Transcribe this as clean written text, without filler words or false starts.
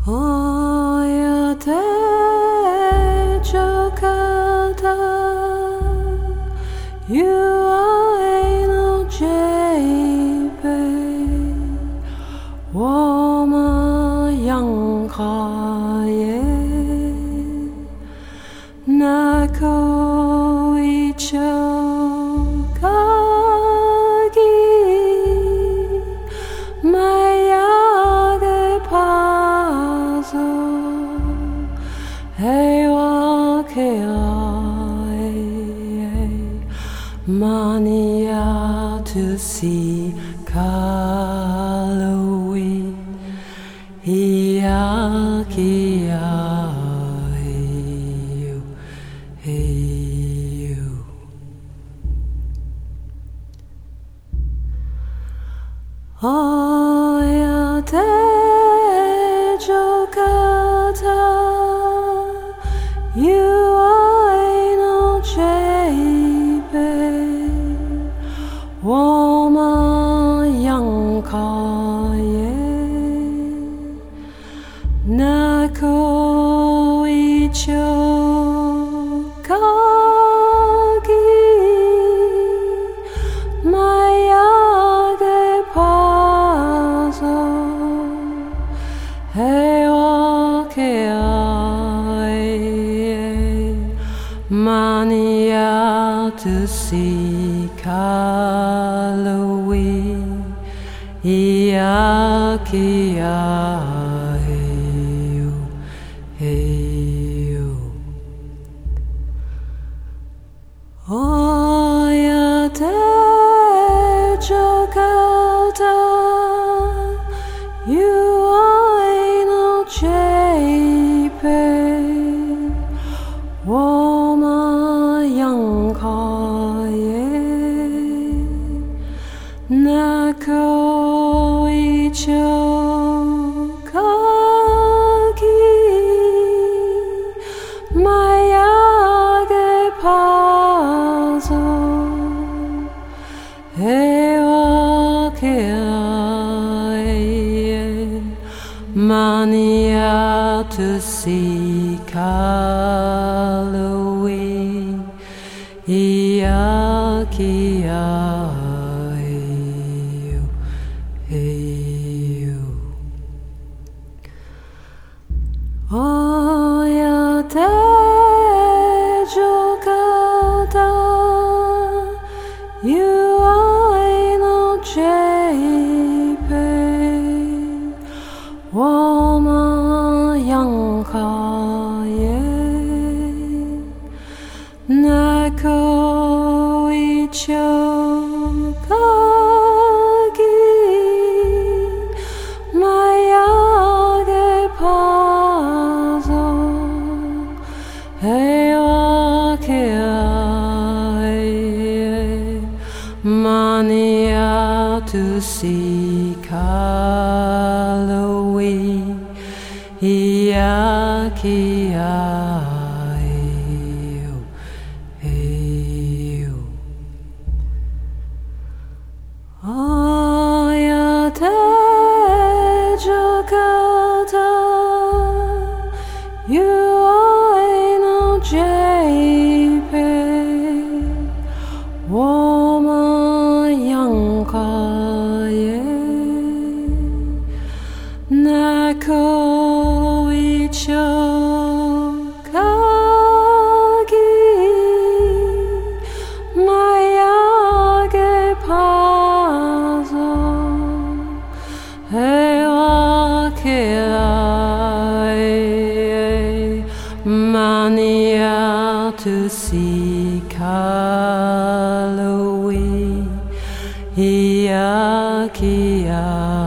Oyate Jakarta, you are no JP, Woma Yang Kaye, Nako Icho Kagi, Mayage Pazo, Hewa Keai, Mania to see Kalui, Iakia, you. Oyate Jakarta, you are no JP, Woma Yang Kaye, Nako Icho Kagi, Mayage Pazo, Hewa Keai, Mania to see Kalui, Iakia, Oyate Jakarta, you are no JP, Woma Yang Kaye, Nako Icho Kagi, Mayage Pazo, Hewa Keai, Mania to see Kalui, Iakia, Oyate Jakarta, you are no JP, Woma Yang Kaye, Nako Icho Kagi, Mayage Pazo, Hewa Keai, Mania to see Kalui, Iakia, Oyate Jakarta, you are no JP, Woma Yang Kaye, Nako Icho Kagi, Mayage Pazo, Hewa Keai, Mania to see Kalui, Iakia.